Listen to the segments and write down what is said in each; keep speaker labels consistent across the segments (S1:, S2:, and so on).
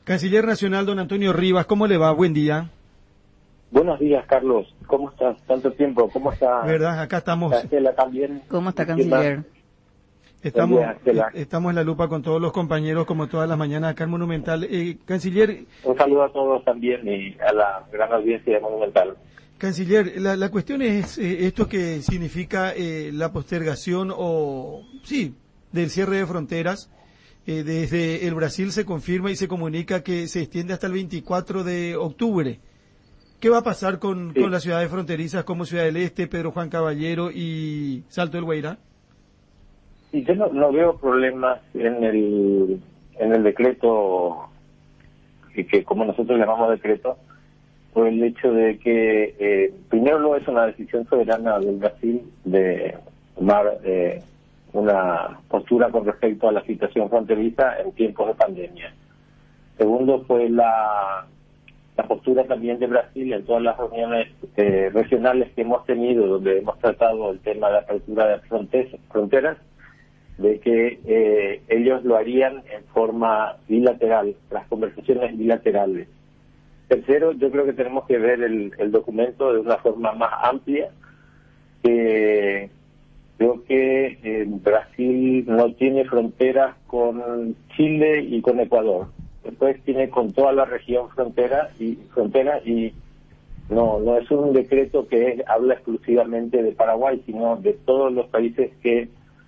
S1: Canciller Nacional, don Antonio Rivas, ¿cómo le va? Buen día.
S2: Buenos días, Carlos. ¿Cómo estás? Tanto tiempo. ¿Cómo está?
S1: ¿Verdad? Acá estamos.
S2: Estela también.
S3: ¿Cómo está, canciller?
S1: Estamos en la lupa con todos los compañeros, como todas las mañanas acá en Monumental. Canciller...
S2: Un saludo a todos también y a la gran audiencia de Monumental.
S1: Canciller, la cuestión es esto que significa la postergación del cierre de fronteras. Desde el Brasil se confirma y se comunica que se extiende hasta el 24 de octubre. ¿Qué va a pasar con las ciudades fronterizas como Ciudad del Este, Pedro Juan Caballero y Salto del Guairá?
S2: Sí, yo no veo problemas en el decreto, que como nosotros llamamos decreto, por el hecho de que primero no es una decisión soberana del Brasil de tomar una postura con respecto a la situación fronteriza en tiempos de pandemia. Segundo, fue la postura también de Brasil en todas las reuniones regionales que hemos tenido, donde hemos tratado el tema de apertura de fronteras, de que ellos lo harían en forma bilateral, las conversaciones bilaterales. Tercero, yo creo que tenemos que ver el documento de una forma más amplia. Creo que Brasil no tiene fronteras con Chile y con Ecuador. Después tiene con toda la región frontera y no es un decreto que habla exclusivamente de Paraguay, sino de todos los países que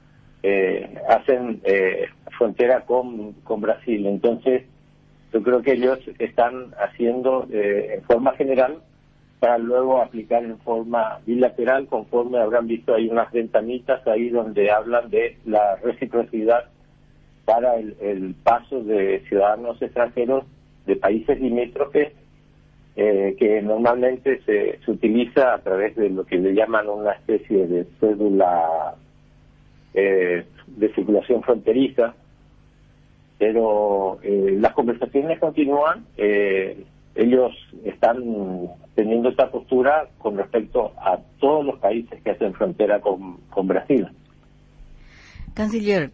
S2: hacen frontera con Brasil. Entonces, yo creo que ellos están haciendo en forma general para luego aplicar en forma bilateral, conforme habrán visto hay unas ventanitas ahí donde hablan de la reciprocidad para el paso de ciudadanos extranjeros de países limítrofes, que normalmente se utiliza a través de lo que le llaman una especie de cédula de circulación fronteriza. Pero las conversaciones continúan. Ellos están teniendo esta postura con respecto a todos los países que hacen frontera con Brasil.
S3: Canciller,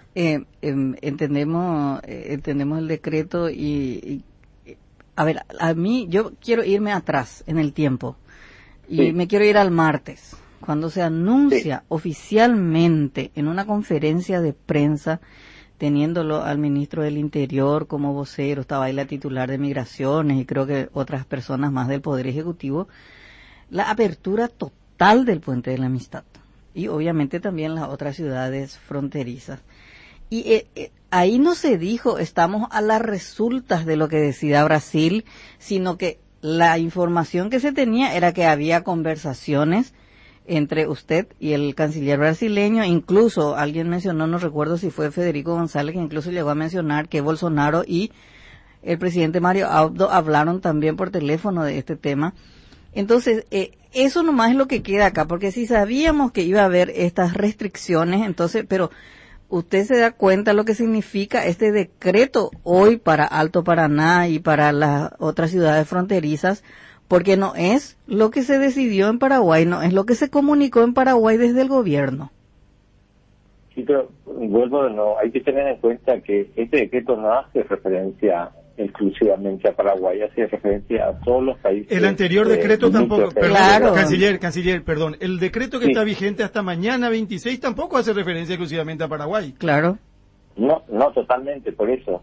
S3: entendemos el decreto y a ver, a mí yo quiero irme atrás en el tiempo y me quiero ir al martes, cuando se anuncia oficialmente en una conferencia de prensa, teniéndolo al ministro del Interior como vocero, estaba ahí la titular de Migraciones y creo que otras personas más del Poder Ejecutivo, la apertura total del Puente de la Amistad y obviamente también las otras ciudades fronterizas. Y ahí no se dijo estamos a las resultas de lo que decida Brasil, sino que la información que se tenía era que había conversaciones entre usted y el canciller brasileño. Incluso alguien mencionó, no recuerdo si fue Federico González, que incluso llegó a mencionar que Bolsonaro y el presidente Mario Abdo hablaron también por teléfono de este tema. Entonces, eso nomás es lo que queda acá, porque si sabíamos que iba a haber estas restricciones, entonces, pero usted se da cuenta lo que significa este decreto hoy para Alto Paraná y para las otras ciudades fronterizas, porque no es lo que se decidió en Paraguay, no es lo que se comunicó en Paraguay desde el gobierno.
S2: Sí, pero vuelvo de nuevo, hay que tener en cuenta que este decreto no hace referencia exclusivamente a Paraguay, hace referencia a todos los países.
S1: El anterior decreto tampoco, perdón,
S3: claro.
S1: Canciller, perdón, el decreto que está vigente hasta mañana 26 tampoco hace referencia exclusivamente a Paraguay.
S3: Claro.
S2: No, totalmente, por eso.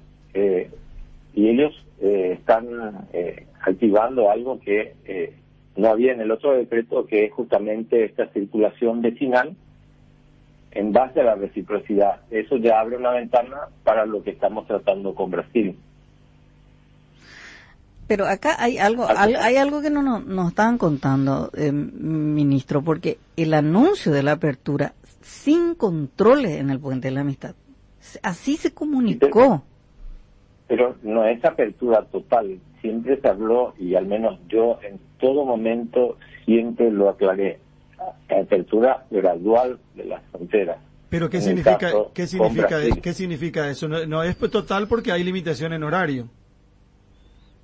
S2: Y ellos están activando algo que no había en el otro decreto, que es justamente esta circulación vecinal en base a la reciprocidad. Eso ya abre una ventana para lo que estamos tratando con Brasil.
S3: Pero acá hay algo que no nos estaban contando, ministro, porque el anuncio de la apertura sin controles en el Puente de la Amistad, así se comunicó.
S2: Pero no es apertura total, siempre se habló, y al menos yo en todo momento siempre lo aclaré, apertura gradual de las fronteras.
S1: Pero ¿qué significa eso? No es total porque hay limitación en horario.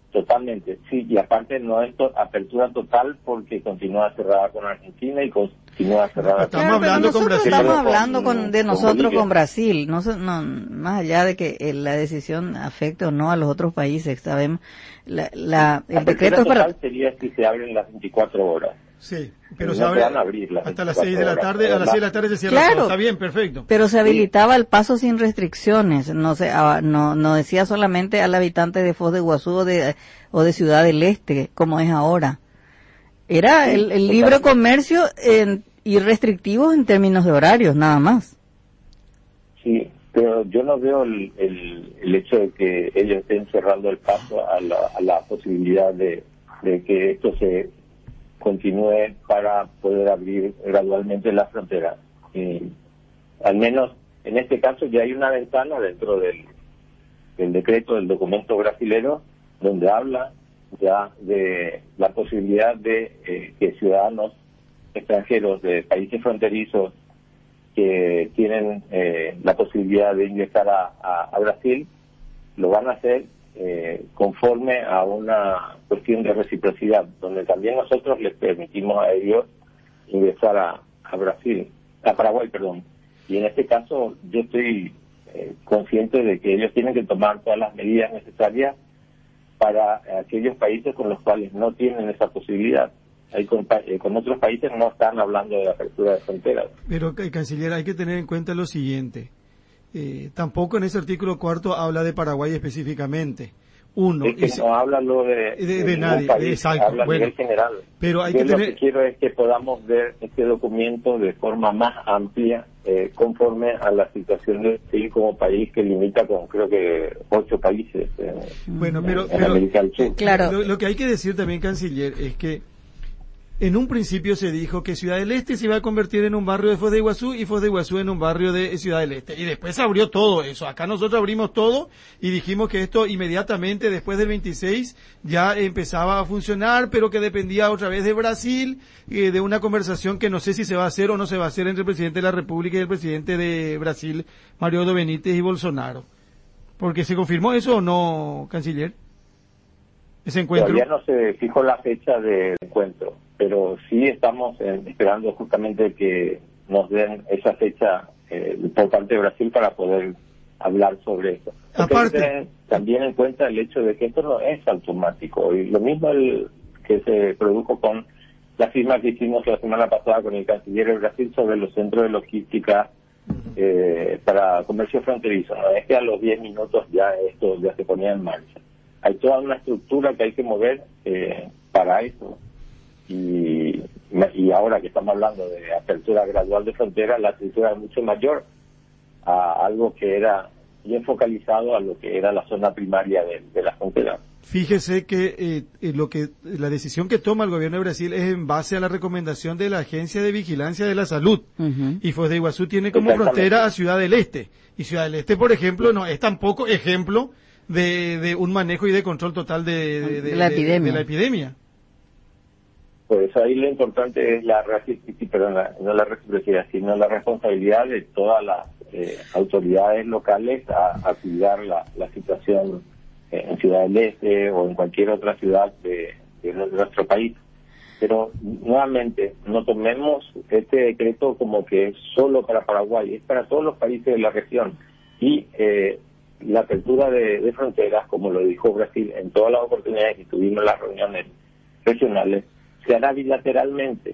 S2: Totalmente, sí, y aparte no es apertura total porque continúa cerrada con Argentina y continúa cerrada.
S1: Estamos hablando con Brasil.
S3: Estamos hablando de nosotros con Brasil, no, más allá de que la decisión afecte o no a los otros países, sabemos. El decreto es para...
S2: sería si se abren las 24 horas.
S1: Sí, pero
S2: no
S1: se abre
S2: hasta
S1: las 6 de la tarde, a las 6 de la tarde se cierra.
S3: Claro,
S1: todo. Está bien, perfecto.
S3: Pero se habilitaba el paso sin restricciones, no decía solamente al habitante de Foz de Iguazú o de Ciudad del Este, como es ahora. Era el libre comercio y restrictivo en términos de horarios, nada más.
S2: Sí, pero yo no veo el hecho de que ellos estén cerrando el paso a la posibilidad de que esto se continúe para poder abrir gradualmente la frontera. Al menos en este caso ya hay una ventana dentro del decreto, del documento brasilero, donde habla ya de la posibilidad de que ciudadanos extranjeros de países fronterizos que tienen la posibilidad de ingresar a Brasil lo van a hacer conforme a una cuestión de reciprocidad, donde también nosotros les permitimos a ellos ingresar a Paraguay, perdón. Y en este caso yo estoy consciente de que ellos tienen que tomar todas las medidas necesarias para aquellos países con los cuales no tienen esa posibilidad. Con otros países no están hablando de la apertura de fronteras.
S1: Pero, canciller, hay que tener en cuenta lo siguiente. Tampoco en ese artículo 4 habla de Paraguay específicamente.
S2: No habla lo de
S1: nadie,
S2: país,
S1: exacto.
S2: Habla
S1: bueno,
S2: a nivel general.
S1: Pero hay
S2: Yo
S1: que
S2: lo
S1: tener...
S2: que quiero es que podamos ver este documento de forma más amplia, conforme a la situación de Brasil como país que limita con creo que 8 países en América del Sur.
S3: Claro.
S1: Lo que hay que decir también, canciller, es que en un principio se dijo que Ciudad del Este se iba a convertir en un barrio de Foz de Iguazú y Foz de Iguazú en un barrio de Ciudad del Este. Y después se abrió todo eso. Acá nosotros abrimos todo y dijimos que esto inmediatamente después del 26 ya empezaba a funcionar, pero que dependía otra vez de Brasil, de una conversación que no sé si se va a hacer o no se va a hacer entre el presidente de la República y el presidente de Brasil, Mariano Benítez y Bolsonaro. Porque se confirmó eso o no, canciller. Ese encuentro.
S2: Todavía no se fijó la fecha del encuentro, pero sí estamos esperando justamente que nos den esa fecha por parte de Brasil para poder hablar sobre eso.
S1: Aparte,
S2: hay que tener también en cuenta el hecho de que esto no es automático, y lo mismo que se produjo con la firma que hicimos la semana pasada con el canciller de Brasil sobre los centros de logística para comercio fronterizo. No es que a los 10 minutos esto ya se ponía en marcha. Hay toda una estructura que hay que mover para eso. Y ahora que estamos hablando de apertura gradual de fronteras, la estructura es mucho mayor a algo que era bien focalizado a lo que era la zona primaria de la frontera.
S1: Fíjese que la decisión que toma el gobierno de Brasil es en base a la recomendación de la Agencia de Vigilancia de la Salud. Y Foz de Iguazú tiene como frontera a Ciudad del Este. Y Ciudad del Este, por ejemplo, no es tampoco ejemplo de un manejo y de control total de la epidemia.
S2: Pues ahí lo importante es no la reciprocidad, sino la responsabilidad de todas las autoridades locales a cuidar la situación en Ciudad del Este o en cualquier otra ciudad de nuestro país. Pero nuevamente, no tomemos este decreto como que es solo para Paraguay, es para todos los países de la región. Y la apertura de fronteras, como lo dijo Brasil en todas las oportunidades que tuvimos las reuniones regionales, se hará bilateralmente,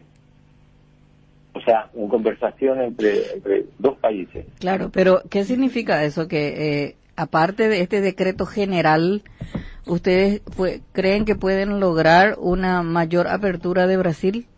S2: o sea, en conversación entre dos países.
S3: Claro, pero ¿qué significa eso? Que aparte de este decreto general, ¿ustedes creen que pueden lograr una mayor apertura de Brasil?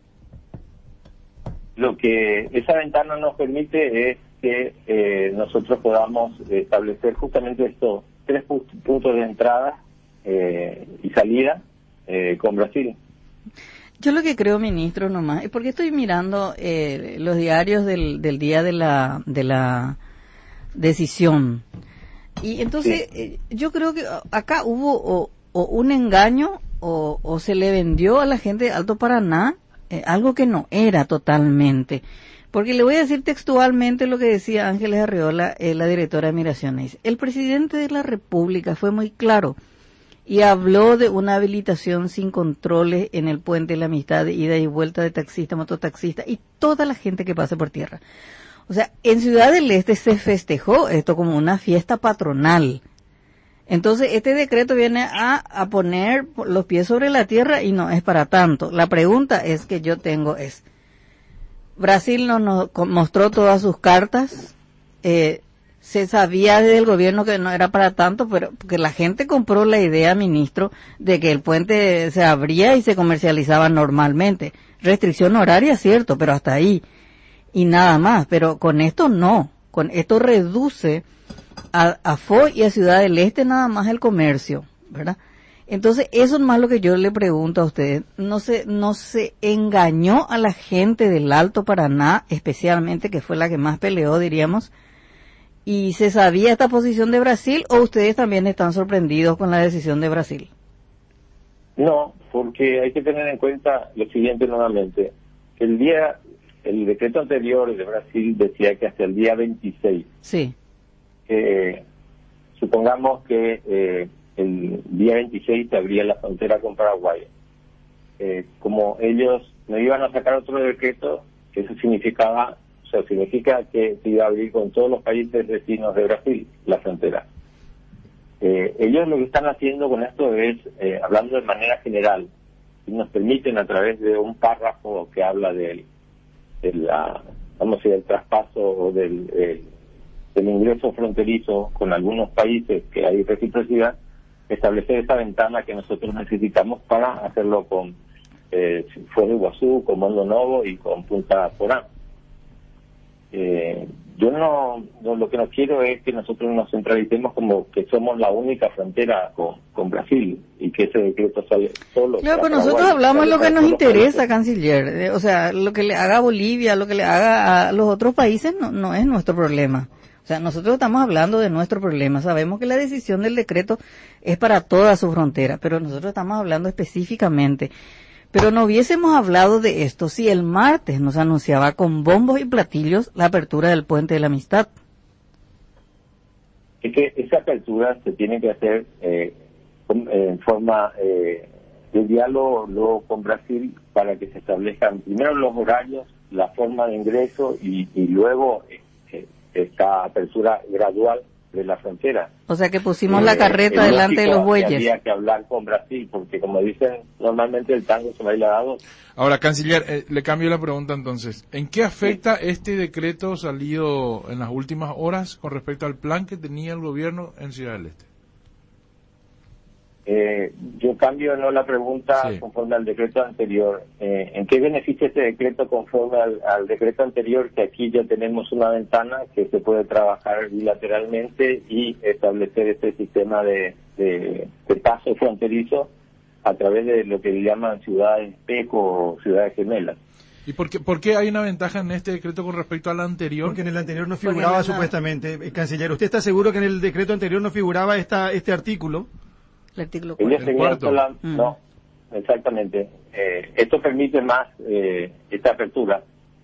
S2: Lo que esa ventana nos permite es que nosotros podamos establecer justamente estos 3 puntos de entrada y salida con Brasil.
S3: Yo lo que creo, ministro, nomás, es porque estoy mirando los diarios del día de la decisión. Y entonces, yo creo que acá hubo o un engaño o se le vendió a la gente de Alto Paraná algo que no era totalmente. Porque le voy a decir textualmente lo que decía Ángeles Arreola, la directora de Migraciones. El presidente de la República fue muy claro y habló de una habilitación sin controles en el puente de la Amistad, de ida y vuelta de taxista, mototaxista y toda la gente que pase por tierra. O sea, en Ciudad del Este se festejó esto como una fiesta patronal. Entonces, este decreto viene a poner los pies sobre la tierra y no es para tanto. La pregunta es que yo tengo es, Brasil nos mostró todas sus cartas, se sabía desde el gobierno que no era para tanto, pero porque la gente compró la idea, ministro, de que el puente se abría y se comercializaba normalmente. Restricción horaria, cierto, pero hasta ahí. Y nada más, pero con esto no. Con esto reduce a Foz y a Ciudad del Este nada más el comercio, ¿verdad? Entonces, eso es más lo que yo le pregunto a ustedes. No se engañó a la gente del Alto Paraná, especialmente, que fue la que más peleó, diríamos, y se sabía esta posición de Brasil, o ustedes también están sorprendidos con la decisión de Brasil.
S2: No, porque hay que tener en cuenta lo siguiente nuevamente. El decreto anterior de Brasil decía que hasta el día 26.
S3: Sí.
S2: Supongamos que el día 26 se abría la frontera con Paraguay. Como ellos no iban a sacar otro decreto, eso significa que se iba a abrir con todos los países vecinos de Brasil la frontera. Ellos lo que están haciendo con esto es, hablando de manera general, y nos permiten a través de un párrafo que habla del traspaso o del ingreso fronterizo con algunos países que hay reciprocidad, establecer esa ventana que nosotros necesitamos para hacerlo con Foz de Iguazú, con Mondo Novo y con Punta Porá. Yo lo que no quiero es que nosotros nos centralicemos como que somos la única frontera con Brasil y que ese decreto sale solo.
S3: Claro, pues nosotros hablamos de lo que nos interesa, canciller. O sea, lo que le haga a Bolivia, lo que le haga a los otros países no es nuestro problema. O sea, nosotros estamos hablando de nuestro problema. Sabemos que la decisión del decreto es para toda su frontera, pero nosotros estamos hablando específicamente. Pero no hubiésemos hablado de esto si el martes nos anunciaba con bombos y platillos la apertura del Puente de la Amistad.
S2: Es que esa apertura se tiene que hacer en forma de diálogo con Brasil para que se establezcan primero los horarios, la forma de ingreso y luego esta apertura gradual de la frontera.
S3: O sea que pusimos la carreta delante de los bueyes.
S2: Había que hablar con Brasil, porque como dicen, normalmente el tango se baila dado.
S4: Ahora, canciller, le cambio la pregunta entonces. ¿En qué afecta este decreto salido en las últimas horas con respecto al plan que tenía el gobierno en Ciudad del Este?
S2: Yo cambio la pregunta conforme al decreto anterior. ¿En qué beneficia este decreto conforme al decreto anterior? Que aquí ya tenemos una ventana que se puede trabajar bilateralmente y establecer este sistema de paso fronterizo a través de lo que le llaman ciudades espejo o ciudades gemelas.
S4: ¿Y por qué hay una ventaja en este decreto con respecto al anterior?
S1: Porque en el anterior no figuraba supuestamente, canciller. ¿Usted está seguro que en el decreto anterior no figuraba este artículo?
S3: El artículo
S2: 4. No, exactamente. Esto permite más esta apertura.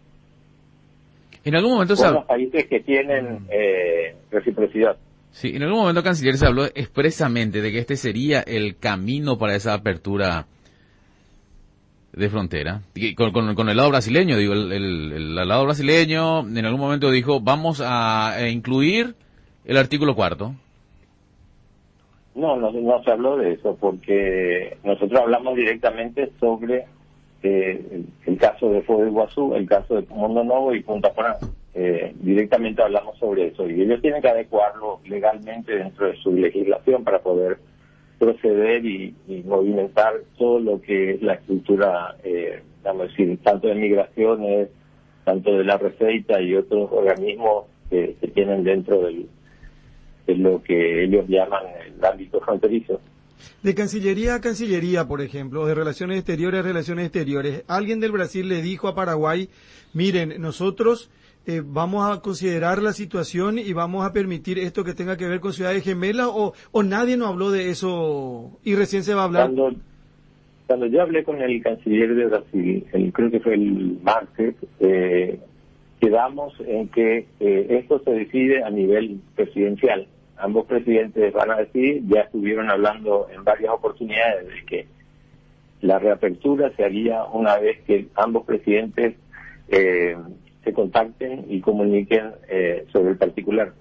S5: En algún momento
S2: con los países que tienen reciprocidad.
S5: Sí, en algún momento, canciller, se habló expresamente de que este sería el camino para esa apertura de frontera. Con el lado brasileño, digo, el lado brasileño en algún momento dijo, vamos a incluir el artículo 4.
S2: No se habló de eso, porque nosotros hablamos directamente sobre el caso de Foz de Iguazú, el caso de Mondo Novo y Punta Porá. Directamente hablamos sobre eso, y ellos tienen que adecuarlo legalmente dentro de su legislación para poder proceder y movimentar todo lo que es la estructura, vamos a decir, tanto de migraciones, tanto de la Receita y otros organismos que tienen dentro de lo que ellos llaman el ámbito fronterizo.
S1: De Cancillería a Cancillería, por ejemplo, de Relaciones Exteriores a Relaciones Exteriores, alguien del Brasil le dijo a Paraguay, miren, nosotros vamos a considerar la situación y vamos a permitir esto que tenga que ver con ciudades gemelas, o nadie nos habló de eso y recién se va a hablar.
S2: Cuando yo hablé con el canciller de Brasil, creo que fue el martes, quedamos en que esto se decide a nivel presidencial, ambos presidentes van a decidir. Ya estuvieron hablando en varias oportunidades de que la reapertura se haría una vez que ambos presidentes se contacten y comuniquen sobre el particular.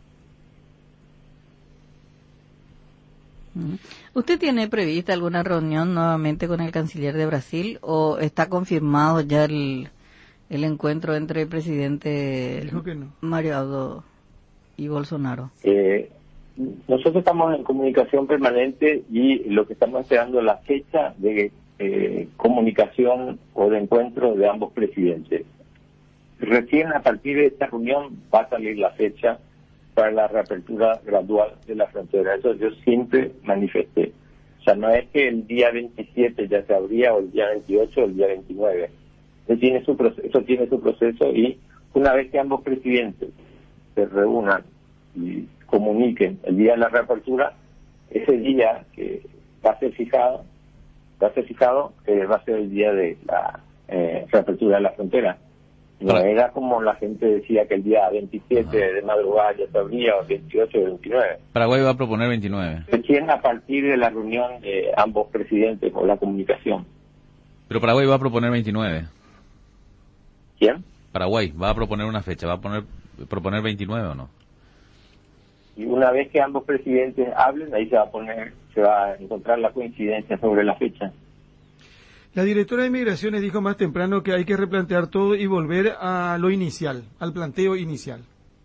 S3: ¿Usted tiene prevista alguna reunión nuevamente con el canciller de Brasil o está confirmado ya el encuentro entre el presidente Mario Abdo y Bolsonaro?
S2: Nosotros estamos en comunicación permanente y lo que estamos esperando es la fecha de comunicación o de encuentro de ambos presidentes. Recién a partir de esta reunión va a salir la fecha para la reapertura gradual de la frontera. Eso yo siempre manifesté. O sea, no es que el día 27 ya se abría, o el día 28 o el día 29. Eso tiene su proceso y una vez que ambos presidentes se reúnan y comuniquen el día de la reapertura, ese día que va a ser fijado va a ser el día de la reapertura de la frontera. No era como la gente decía que el día 27 de madrugada ya se abría, o 28 o 29.
S5: Paraguay va a proponer 29.
S2: Recién a partir de la reunión de ambos presidentes o la comunicación.
S5: Pero Paraguay va a proponer 29.
S2: ¿Quién?
S5: Paraguay va a proponer una fecha, va a proponer 29 o no.
S2: Y una vez que ambos presidentes hablen, ahí se va a encontrar la coincidencia sobre la fecha.
S1: La directora de Migraciones dijo más temprano que hay que replantear todo y volver a lo inicial, al planteo inicial.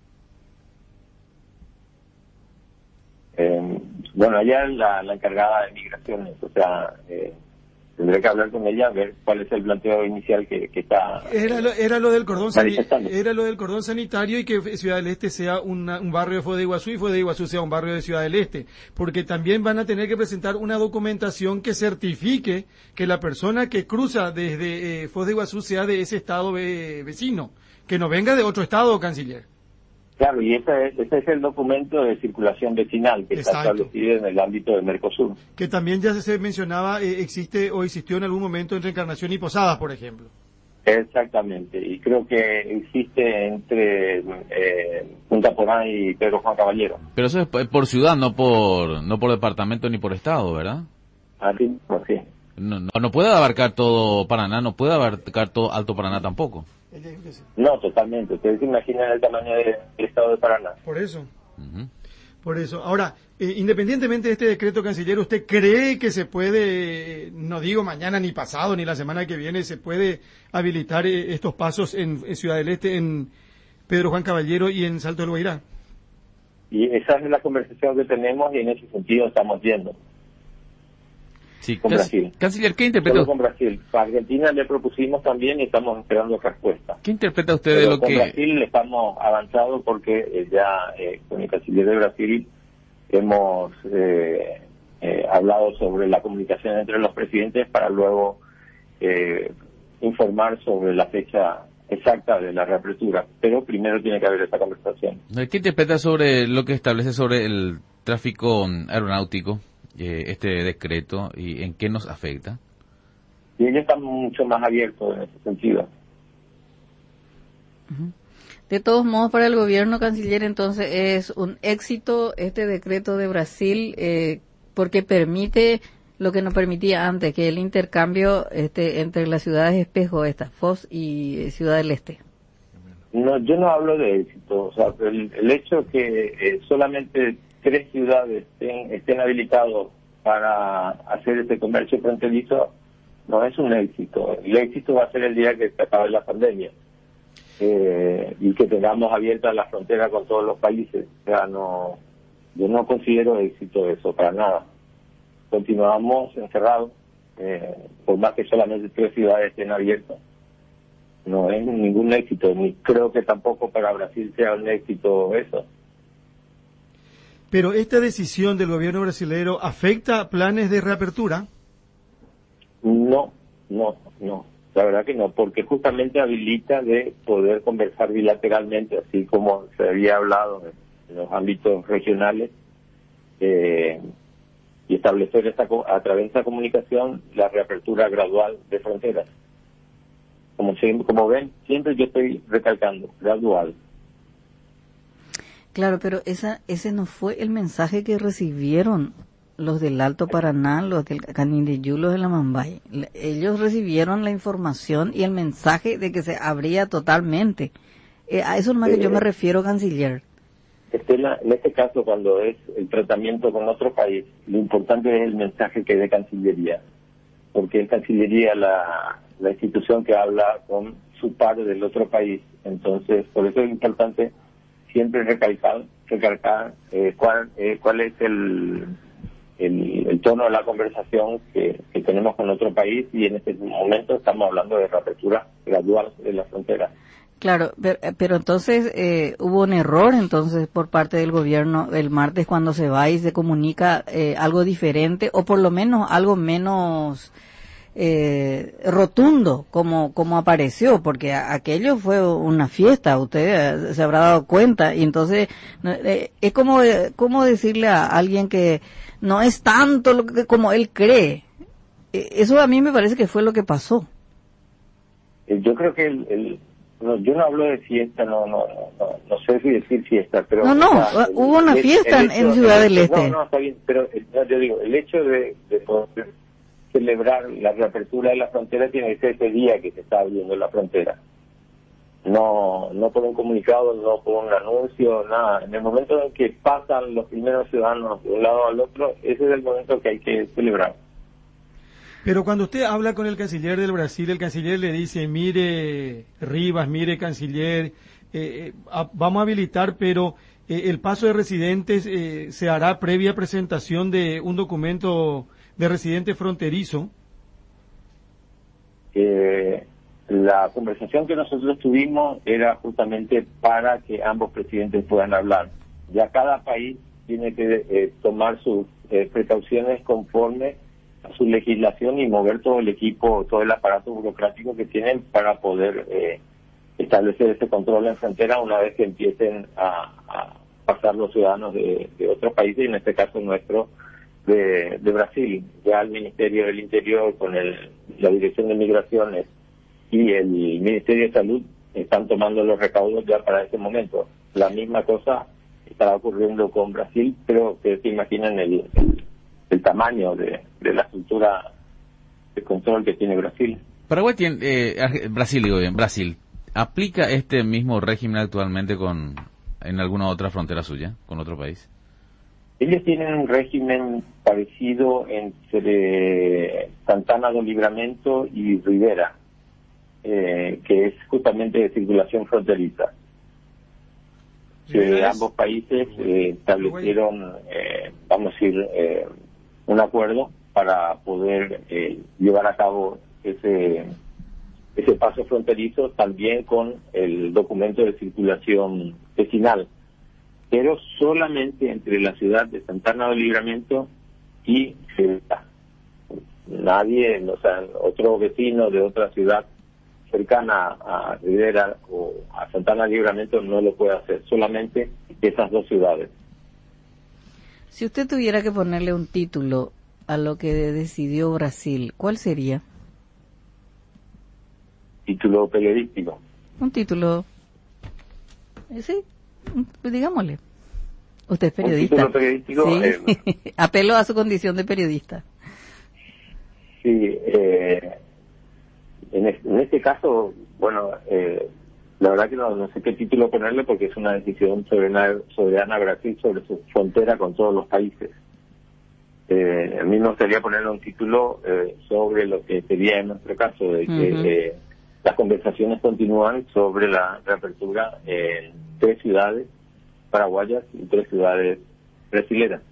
S2: Bueno, allá la encargada de Migraciones, o sea, tendré que hablar con ella, ver cuál es el planteo inicial que está...
S1: Era lo del cordón sanitario y que Ciudad del Este sea un barrio de Foz de Iguazú y Foz de Iguazú sea un barrio de Ciudad del Este, porque también van a tener que presentar una documentación que certifique que la persona que cruza desde Foz de Iguazú sea de ese estado vecino, que no venga de otro estado, canciller.
S2: Claro, y ese es el documento de circulación vecinal que está establecido en el ámbito del Mercosur.
S1: Que también ya se mencionaba, existe o existió en algún momento entre Encarnación y Posadas, por ejemplo.
S2: Exactamente, y creo que existe entre Punta Porá y Pedro Juan Caballero.
S5: Pero eso es por ciudad, no por departamento ni por estado, ¿verdad?
S2: Así, pues sí.
S5: No puede abarcar todo Paraná, no puede abarcar todo Alto Paraná tampoco.
S2: No, totalmente. Ustedes se imaginan el tamaño del estado de Paraná.
S1: Por eso. Por eso. Ahora, independientemente de este decreto, canciller, ¿usted cree que se puede, no digo mañana ni pasado ni la semana que viene, se puede habilitar estos pasos en Ciudad del Este, en Pedro Juan Caballero y en Salto del Guairá?
S2: Y esa es la conversación que tenemos y en ese sentido estamos yendo.
S5: Sí,
S2: con Brasil.
S5: Canciller, ¿qué interpreta?
S2: Solo con Brasil. Para Argentina le propusimos también y estamos esperando respuesta.
S5: ¿Qué interpreta usted de lo
S2: con
S5: que...?
S2: Con Brasil le estamos avanzando porque ya con el canciller de Brasil hemos hablado sobre la comunicación entre los presidentes para luego informar sobre la fecha exacta de la reapertura. Pero primero tiene que haber esa conversación.
S5: ¿Qué interpreta sobre lo que establece sobre el tráfico aeronáutico? Este decreto y en qué nos afecta.
S2: Y ellos están mucho más abiertos en ese sentido.
S3: De todos modos, para el gobierno, canciller, entonces es un éxito este decreto de Brasil porque permite lo que no permitía antes, que el intercambio entre las ciudades espejo, Foz y Ciudad del Este.
S2: No, yo no hablo de éxito. O sea, el hecho que solamente 3 ciudades estén habilitados para hacer este comercio fronterizo no es un éxito. El éxito va a ser el día que se acabe la pandemia y que tengamos abiertas las fronteras con todos los países. O sea, yo no considero éxito eso para nada. Continuamos encerrados, por más que solamente 3 ciudades estén abiertas. No es ningún éxito, ni creo que tampoco para Brasil sea un éxito eso.
S1: Pero esta decisión del gobierno brasileño afecta planes de reapertura.
S2: No. La verdad que no, porque justamente habilita de poder conversar bilateralmente, así como se había hablado en los ámbitos regionales, y establecer a través de esta comunicación la reapertura gradual de fronteras. Como ven, siempre yo estoy recalcando, gradual.
S3: Claro, pero ese no fue el mensaje que recibieron los del Alto Paraná, los del Canindeyú, los de la Mambay. Ellos recibieron la información y el mensaje de que se abría totalmente. A eso nomás que yo me refiero, canciller.
S2: Estela, en este caso, cuando es el tratamiento con otro país, lo importante es el mensaje que dé Cancillería, porque es Cancillería la institución que habla con su par del otro país. Entonces, por eso es importante siempre recalcar cuál es el tono de la conversación que tenemos con otro país, y en este momento estamos hablando de reapertura gradual de la frontera.
S3: Claro, pero entonces hubo un error entonces por parte del gobierno el martes cuando se va y se comunica algo diferente, o por lo menos algo menos rotundo como apareció, porque aquello fue una fiesta, usted se habrá dado cuenta, y entonces es como decirle a alguien que no es tanto como él cree. Eso a mí me parece que fue lo que pasó.
S2: Yo creo que no, yo no hablo de fiesta, no sé si decir fiesta, pero...
S3: Hubo una fiesta en Ciudad del Este.
S2: No, está bien, pero yo digo, el hecho de poder celebrar la reapertura de la frontera tiene que ser ese día que se está abriendo la frontera. No por un comunicado, no por un anuncio, nada. En el momento en que pasan los primeros ciudadanos de un lado al otro, ese es el momento que hay que celebrar.
S1: Pero cuando usted habla con el canciller del Brasil, el canciller le dice, mire Rivas, mire canciller, vamos a habilitar, pero el paso de residentes se hará previa presentación de un documento de residente fronterizo.
S2: La conversación que nosotros tuvimos era justamente para que ambos presidentes puedan hablar. Ya cada país tiene que tomar sus precauciones conforme a su legislación y mover todo el equipo, todo el aparato burocrático que tienen para poder establecer ese control en frontera una vez que empiecen a pasar los ciudadanos de otros países, y en este caso nuestro de Brasil. Ya el Ministerio del Interior con la Dirección de Migraciones y el Ministerio de Salud están tomando los recaudos ya para ese momento. La misma cosa estará ocurriendo con Brasil, pero que se imaginan el tamaño de la estructura de control que tiene Brasil.
S5: Paraguay tiene, Brasil, ¿aplica este mismo régimen actualmente en alguna otra frontera suya, con otro país?
S2: Ellos tienen un régimen parecido entre Santana do Livramento y Rivera, que es justamente de circulación fronteriza. Ambos países establecieron, vamos a decir, un acuerdo para poder llevar a cabo ese paso fronterizo, también con el documento de circulación vecinal, pero solamente entre la ciudad de Santana do Livramento y Rivera. Nadie, o sea, otro vecino de otra ciudad cercana a Rivera o a Santana do Livramento no lo puede hacer, solamente esas dos ciudades.
S3: Si usted tuviera que ponerle un título a lo que decidió Brasil, ¿cuál sería?
S2: Título periodístico.
S3: Un título, sí, digámosle. Usted es periodista.
S2: Un título periodístico.
S3: Sí. Apelo a su condición de periodista.
S2: Sí, en este caso, bueno, la verdad que no sé qué título ponerle, porque es una decisión soberana Brasil sobre su frontera con todos los países. A mí me gustaría ponerle un título sobre lo que sería en nuestro caso, de que las conversaciones continúan sobre la reapertura en 3 ciudades paraguayas y 3 ciudades brasileras.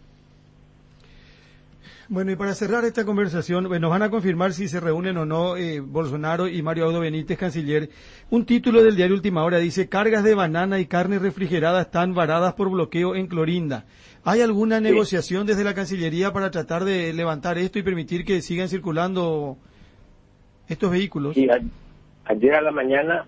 S1: Bueno, y para cerrar esta conversación, nos van a confirmar si se reúnen o no Bolsonaro y Mario Audo Benítez, canciller. Un título del diario Última Hora dice, cargas de banana y carne refrigerada están varadas por bloqueo en Clorinda. ¿Hay alguna negociación desde la Cancillería para tratar de levantar esto y permitir que sigan circulando estos vehículos?
S2: Sí, ayer a la mañana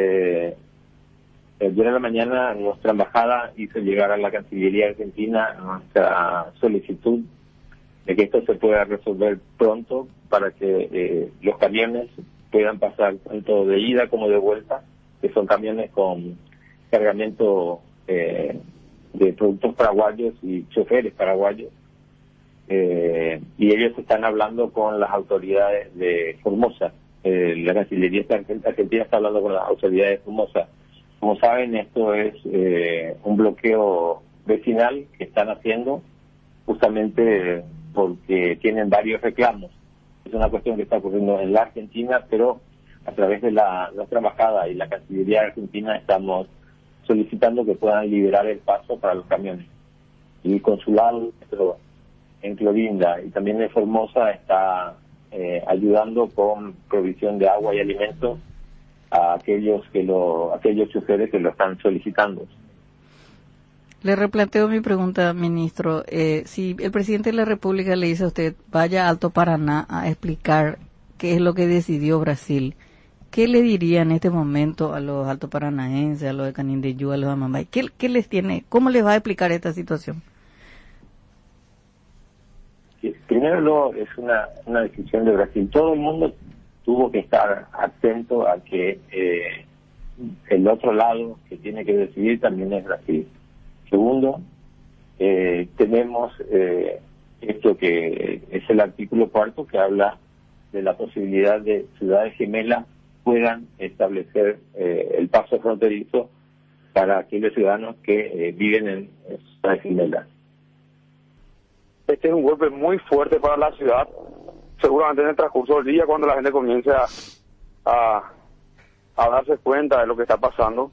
S2: nuestra embajada hizo llegar a la Cancillería Argentina nuestra solicitud de que esto se pueda resolver pronto para que los camiones puedan pasar tanto de ida como de vuelta, que son camiones con cargamento de productos paraguayos y choferes paraguayos, y ellos están hablando con las autoridades de Formosa. La Cancillería Argentina está hablando con las autoridades de Formosa. Como saben, esto es un bloqueo vecinal que están haciendo justamente porque tienen varios reclamos. Es una cuestión que está ocurriendo en la Argentina, pero a través de nuestra embajada y la Cancillería Argentina estamos solicitando que puedan liberar el paso para los camiones. Y el consulado en Clorinda y también en Formosa está ayudando con provisión de agua y alimentos a aquellos choferes que lo están solicitando.
S3: Le replanteo mi pregunta, ministro. Si el presidente de la República le dice a usted, vaya a Alto Paraná a explicar qué es lo que decidió Brasil, ¿qué le diría en este momento a los altoparanaenses, a los de Canindeyú, a los de Amambay? ¿Qué les tiene? ¿Cómo les va a explicar esta situación?
S2: Primero, es una decisión de Brasil. Todo el mundo tuvo que estar atento a que el otro lado que tiene que decidir también es Brasil. Segundo, tenemos esto que es el artículo 4 que habla de la posibilidad de ciudades gemelas puedan establecer el paso fronterizo para aquellos ciudadanos que viven en ciudades gemelas.
S6: Este es un golpe muy fuerte para la ciudad. Seguramente en el transcurso del día, cuando la gente comience a darse cuenta de lo que está pasando,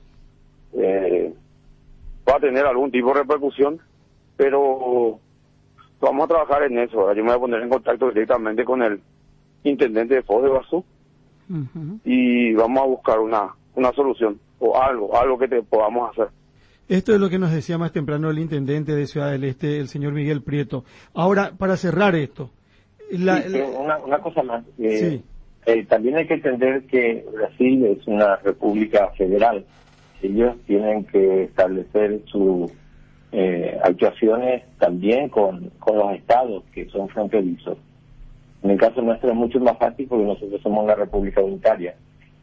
S6: va a tener algún tipo de repercusión, pero vamos a trabajar en eso. Yo me voy a poner en contacto directamente con el intendente de Foz de Iguazú y vamos a buscar una solución o algo que podamos hacer.
S1: Esto es lo que nos decía más temprano el intendente de Ciudad del Este, el señor Miguel Prieto. Ahora, para cerrar esto...
S2: una cosa más.
S1: Sí.
S2: También hay que entender que Brasil es una república federal. Ellos tienen que establecer sus actuaciones también con los estados que son fronterizos. En el caso nuestro es mucho más fácil porque nosotros somos una república unitaria.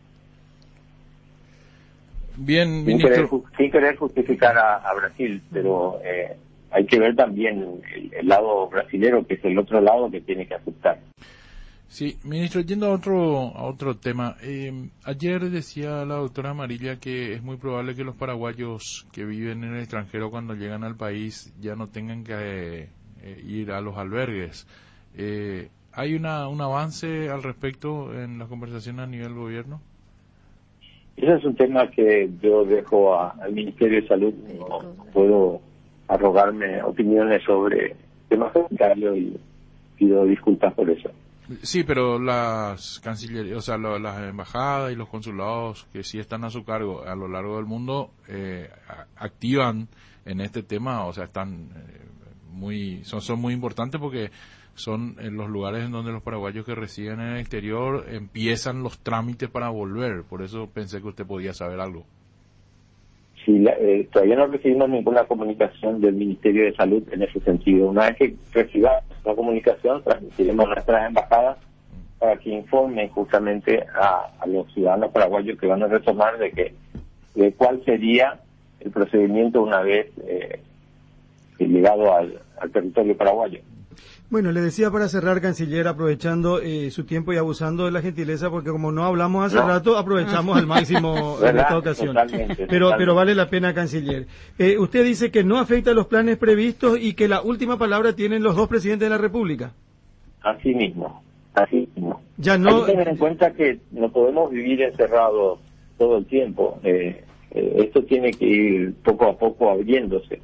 S4: Bien, ministro.
S2: Sin querer justificar a Brasil, pero hay que ver también el lado brasilero, que es el otro lado que tiene que aceptar.
S4: Sí, ministro, yendo a otro tema. Ayer decía la doctora Amarilla que es muy probable que los paraguayos que viven en el extranjero cuando llegan al país ya no tengan que ir a los albergues. ¿Hay un avance al respecto en las conversaciones a nivel gobierno?
S2: Ese es un tema que yo dejo al Ministerio de Salud. No puedo arrogarme opiniones sobre temas sanitarios y pido disculpas por eso.
S4: Sí, pero las cancillerías, o sea, las embajadas y los consulados que sí están a su cargo a lo largo del mundo activan en este tema, o sea, están son muy importantes porque son en los lugares en donde los paraguayos que residen en el exterior empiezan los trámites para volver. Por eso pensé que usted podía saber algo.
S2: Sí, todavía no recibimos ninguna comunicación del Ministerio de Salud en ese sentido. Una vez que recibamos la comunicación, transmitiremos a nuestras embajadas para que informen justamente a los ciudadanos paraguayos que van a retomar de cuál sería el procedimiento una vez llegado al territorio paraguayo.
S1: Bueno, le decía para cerrar, canciller, aprovechando su tiempo y abusando de la gentileza, porque como no hablamos hace rato, aprovechamos al máximo en esta ocasión.
S2: Totalmente.
S1: Pero vale la pena, canciller. Usted dice que no afecta a los planes previstos y que la última palabra tienen los dos presidentes de la República.
S2: Así mismo.
S1: Ya no...
S2: Hay que tener en cuenta que no podemos vivir encerrados todo el tiempo. Esto tiene que ir poco a poco abriéndose.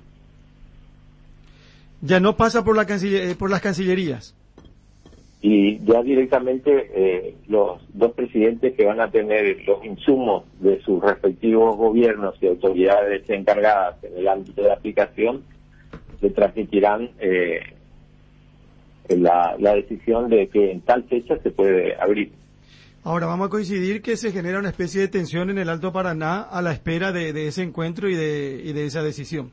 S1: Ya no pasa por las cancillerías.
S2: Y ya directamente los dos presidentes que van a tener los insumos de sus respectivos gobiernos y autoridades encargadas en el ámbito de aplicación le transmitirán la decisión de que en tal fecha se puede abrir.
S1: Ahora vamos a coincidir que se genera una especie de tensión en el Alto Paraná a la espera de ese encuentro y de esa decisión.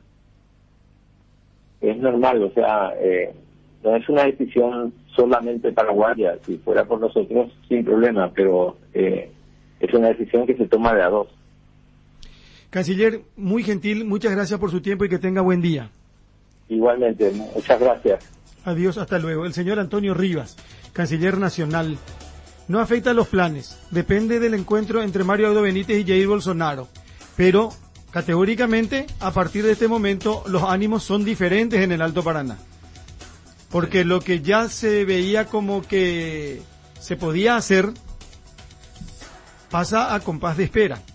S2: Es normal, o sea, no es una decisión solamente paraguaya. Si fuera por nosotros, sin problema, pero es una decisión que se toma de a dos.
S1: Canciller, muy gentil, muchas gracias por su tiempo y que tenga buen día.
S2: Igualmente, muchas gracias.
S1: Adiós, hasta luego. El señor Antonio Rivas, Canciller Nacional. No afecta a los planes, depende del encuentro entre Mario Abdo Benítez y Jair Bolsonaro, pero categóricamente a partir de este momento los ánimos son diferentes en el Alto Paraná, porque lo que ya se veía como que se podía hacer pasa a compás de espera.